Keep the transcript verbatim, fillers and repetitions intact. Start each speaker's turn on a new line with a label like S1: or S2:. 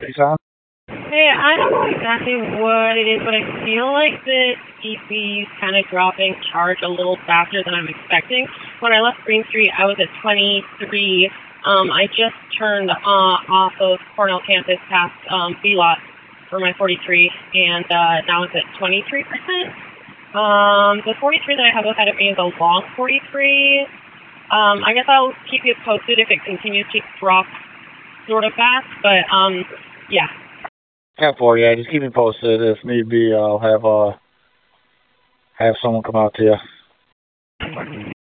S1: Nissan?
S2: Hey, I don't know exactly what it is, but I feel like the E V's kind of dropping charge a little faster than I'm expecting. When I left Green Street, I was at twenty-three. Um, I just turned uh, off of Cornell campus past um, B-Lot for my forty-three, and uh, now it's at twenty-three percent. Um, the forty-three that I have ahead of me is a long forty-three. Um, I guess I'll keep you posted if it continues to drop sort of fast, but um, yeah.
S1: ten four, yeah, just keep me posted. If need be, I'll have uh have someone come out to you.